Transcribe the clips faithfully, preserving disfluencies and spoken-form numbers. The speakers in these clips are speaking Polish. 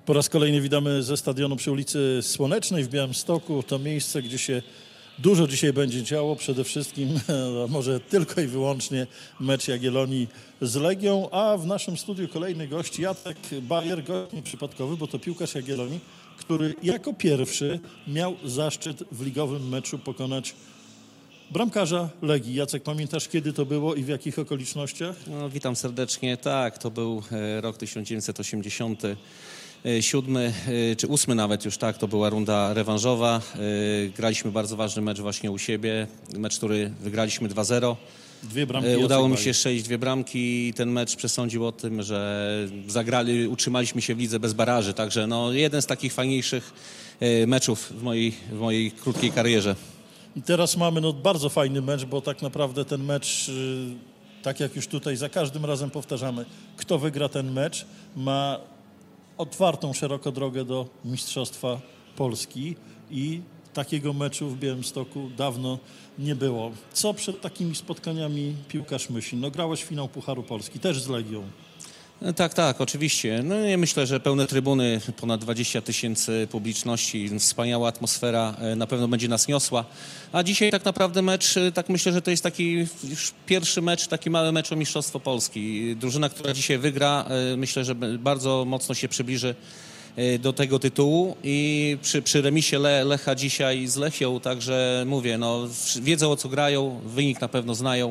Po raz kolejny witamy ze stadionu przy ulicy Słonecznej w Białymstoku. To miejsce, gdzie się dużo dzisiaj będzie działo. Przede wszystkim, a może tylko i wyłącznie mecz Jagiellonii z Legią, a w naszym studiu kolejny gość Jacek Bajer, gość nieprzypadkowy, bo to piłkarz Jagiellonii, który jako pierwszy miał zaszczyt w ligowym meczu pokonać bramkarza Legii. Jacek, pamiętasz, kiedy to było i w jakich okolicznościach? No, witam serdecznie. Tak, to był e, rok tysiąc dziewięćset osiemdziesiąty siódmy, e, czy ósmy nawet już, tak, to była runda rewanżowa. E, graliśmy bardzo ważny mecz właśnie u siebie, mecz, który wygraliśmy dwa zero. Dwie bramki. E, udało mi się Bajer. strzelić dwie bramki i ten mecz przesądził o tym, że zagrali, utrzymaliśmy się w lidze bez baraży, także no, jeden z takich fajniejszych e, meczów w mojej, w mojej krótkiej karierze. I teraz mamy no, bardzo fajny mecz, bo tak naprawdę ten mecz, tak jak już tutaj za każdym razem powtarzamy, kto wygra ten mecz, ma otwartą szeroko drogę do Mistrzostwa Polski i takiego meczu w Białymstoku dawno nie było. Co przed takimi spotkaniami piłkarz myśli? No grałeś finał Pucharu Polski, też z Legią. Tak, tak, oczywiście. No ja myślę, że pełne trybuny, ponad dwadzieścia tysięcy publiczności, wspaniała atmosfera na pewno będzie nas niosła. A dzisiaj tak naprawdę mecz, tak myślę, że to jest taki już pierwszy mecz, taki mały mecz o Mistrzostwo Polski. Drużyna, która dzisiaj wygra, myślę, że bardzo mocno się przybliży do tego tytułu i przy, przy remisie Le, Lecha dzisiaj z Lechią, także mówię, no wiedzą o co grają, wynik na pewno znają.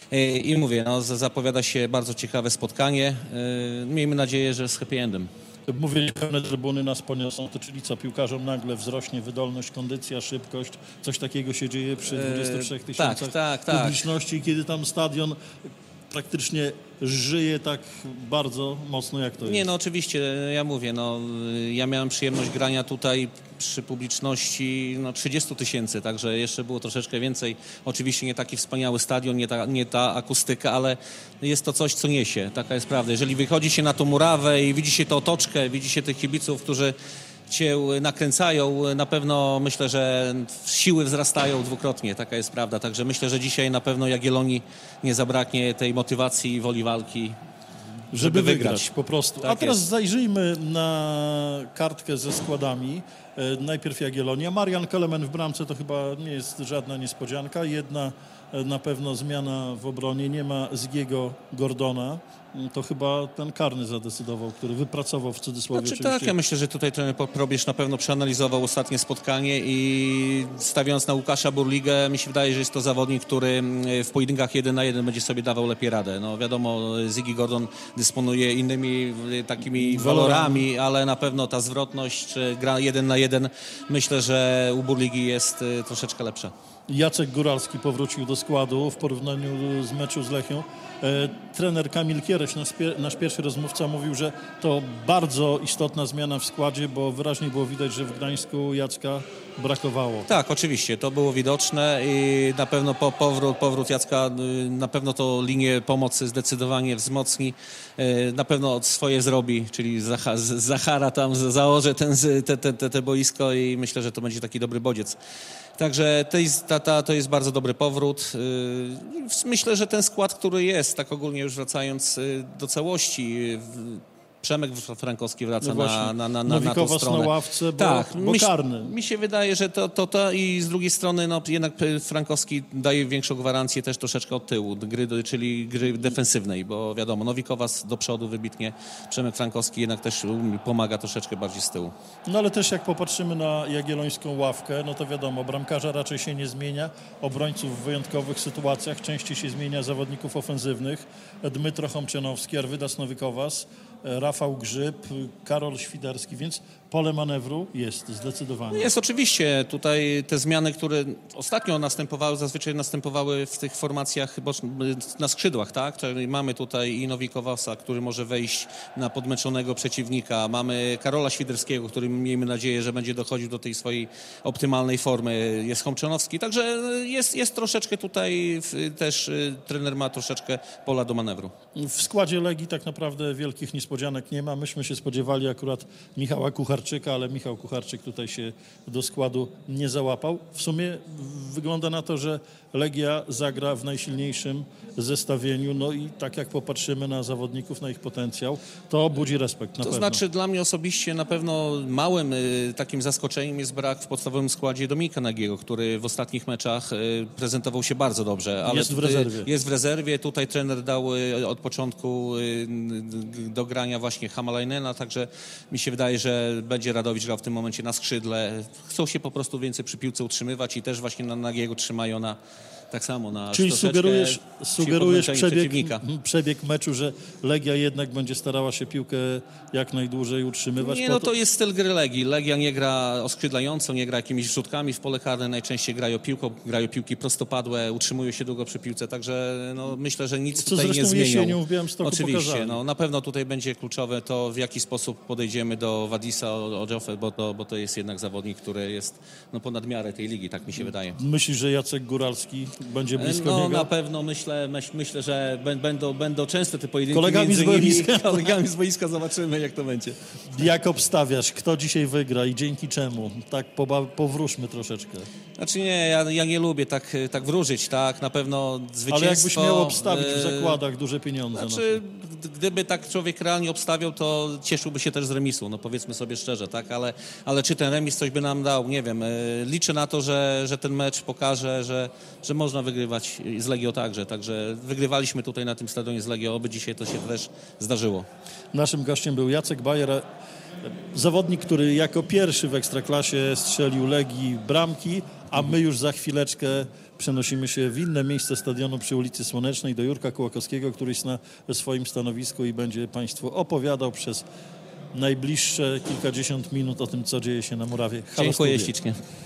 I mówię, no, zapowiada się bardzo ciekawe spotkanie. Miejmy nadzieję, że z happy endem. Mówili, pełne trybuny nas poniosą, to czyli co, piłkarzom nagle wzrośnie wydolność, kondycja, szybkość, coś takiego się dzieje przy dwudziestu trzech tysiącach tak, tak, tak. publiczności, kiedy tam stadion praktycznie żyje tak bardzo mocno, jak to jest. Nie, no oczywiście, ja mówię, no ja miałem przyjemność grania tutaj przy publiczności no, trzydziestu tysięcy, także jeszcze było troszeczkę więcej. Oczywiście nie taki wspaniały stadion, nie ta, nie ta akustyka, ale jest to coś, co niesie, taka jest prawda. Jeżeli wychodzi się na tą murawę i widzi się tę otoczkę, widzi się tych kibiców, którzy cię nakręcają, na pewno myślę, że siły wzrastają dwukrotnie, taka jest prawda. Także myślę, że dzisiaj na pewno Jagiellonii nie zabraknie tej motywacji i woli walki, żeby, żeby wygrać, wygrać po prostu. Tak A teraz jest. zajrzyjmy na kartkę ze składami. E, najpierw Jagiellonia. Marian Kelemen w bramce to chyba nie jest żadna niespodzianka. Jedna e, na pewno zmiana w obronie. Nie ma Zgiego Gordona. To chyba ten karny zadecydował, który wypracował w cudzysłowie Znaczy oczywiście. tak, ja myślę, że tutaj trener Probierz na pewno przeanalizował ostatnie spotkanie i stawiając na Łukasza Burligę, mi się wydaje, że jest to zawodnik, który w pojedynkach jeden na jeden będzie sobie dawał lepiej radę. No wiadomo, Ziggy Gordon dysponuje innymi takimi walorami, ale na pewno ta zwrotność, czy gra jeden na jeden, myślę, że u Burligi jest troszeczkę lepsza. Jacek Góralski powrócił do składu w porównaniu z meczu z Lechią. E, trener Kamil Kiereś, nasz, nasz pierwszy rozmówca, mówił, że to bardzo istotna zmiana w składzie, bo wyraźnie było widać, że w Gdańsku Jacka brakowało. Tak, oczywiście, to było widoczne i na pewno po, powrót, powrót Jacka, na pewno to linię pomocy zdecydowanie wzmocni, na pewno swoje zrobi, czyli Zachara tam zaorze ten, te, te, te, te boisko i myślę, że to będzie taki dobry bodziec. Także to jest, ta, ta, to jest bardzo dobry powrót. Myślę, że ten skład, który jest, tak ogólnie już wracając do całości, Przemek Frankowski wraca no na, na, na, na, na tą Nowikowas stronę. na ławce, bo, tak, bo mi, karny. Mi się wydaje, że to, to, to i z drugiej strony no, jednak Frankowski daje większą gwarancję też troszeczkę od tyłu, gry, czyli gry defensywnej, bo wiadomo, Nowikowas do przodu wybitnie, Przemek Frankowski jednak też pomaga troszeczkę bardziej z tyłu. No ale też jak popatrzymy na jagiellońską ławkę, no to wiadomo, bramkarza raczej się nie zmienia, obrońców w wyjątkowych sytuacjach częściej się zmienia zawodników ofensywnych. Dmytro Chomczanowski, Arvydas Nowikowas, Rafał Grzyb, Karol Świderski, więc pole manewru jest zdecydowanie. Jest oczywiście. Tutaj te zmiany, które ostatnio następowały, zazwyczaj następowały w tych formacjach na skrzydłach, tak? Czyli mamy tutaj i Nowikowasa, który może wejść na podmęczonego przeciwnika. Mamy Karola Świderskiego, który miejmy nadzieję, że będzie dochodził do tej swojej optymalnej formy. Jest Chomczanowski. Także jest, jest troszeczkę tutaj też trener ma troszeczkę pola do manewru. W składzie Legii tak naprawdę wielkich niespodzianek niespodzianek nie ma. Myśmy się spodziewali akurat Michała Kucharczyka, ale Michał Kucharczyk tutaj się do składu nie załapał. W sumie wygląda na to, że Legia zagra w najsilniejszym zestawieniu, no i tak jak popatrzymy na zawodników, na ich potencjał, to budzi respekt na To pewno. znaczy dla mnie osobiście na pewno małym y, takim zaskoczeniem jest brak w podstawowym składzie Dominika Nagiego, który w ostatnich meczach y, prezentował się bardzo dobrze. Ale Jest w tutaj- rezerwie. Jest w rezerwie. Tutaj trener dał y, od początku y, do grania właśnie Hamalainena, także mi się wydaje, że będzie Radowicz grał w tym momencie na skrzydle. Chcą się po prostu więcej przy piłce utrzymywać i też właśnie na Nagiego trzymają na tak samo na Czyli troszeczkę sugerujesz, przy sugerujesz podmęczeniu przebieg, przeciwnika. przebieg meczu, że Legia jednak będzie starała się piłkę jak najdłużej utrzymywać? Nie, po no to jest styl gry Legii. Legia nie gra oskrzydlająco, nie gra jakimiś rzutkami w pole karne, najczęściej grają piłką, grają piłki prostopadłe, utrzymują się długo przy piłce, także no, myślę, że nic Co tutaj nie zresztą zmienią. jesienią w Białymstoku Oczywiście, pokazali. no, na pewno tutaj będzie kluczowe to, w jaki sposób podejdziemy do Wadisa Odżofę, bo to, bo to jest jednak zawodnik, który jest no, ponad miarę tej ligi, tak mi się wydaje. Myślisz, że Jacek Góralski będzie blisko No niego? na pewno myślę, myśl, myślę że bę- będą, będą częste te pojedynki Kolegami między z nimi. boiska. Kolegami z boiska, zobaczymy jak to będzie. Jak obstawiasz? Kto dzisiaj wygra i dzięki czemu? Tak poba- powróżmy troszeczkę. Znaczy nie, ja, ja nie lubię tak, tak wróżyć, tak, na pewno zwycięstwo... Ale jakbyś miał obstawić w e, zakładach duże pieniądze. Znaczy, g- gdyby tak człowiek realnie obstawiał, to cieszyłby się też z remisu, no powiedzmy sobie szczerze, tak, ale, ale czy ten remis coś by nam dał, nie wiem, e, liczę na to, że, że ten mecz pokaże, że, że można wygrywać z Legią także, także wygrywaliśmy tutaj na tym stadionie z Legią, oby dzisiaj to się też zdarzyło. no. Naszym gościem był Jacek Bajer, zawodnik, który jako pierwszy w Ekstraklasie strzelił Legii bramki, a my już za chwileczkę przenosimy się w inne miejsce stadionu przy ulicy Słonecznej do Jurka Kołakowskiego, który jest na swoim stanowisku i będzie Państwu opowiadał przez najbliższe kilkadziesiąt minut o tym, co dzieje się na murawie. Halo Dziękuję Studio. ślicznie.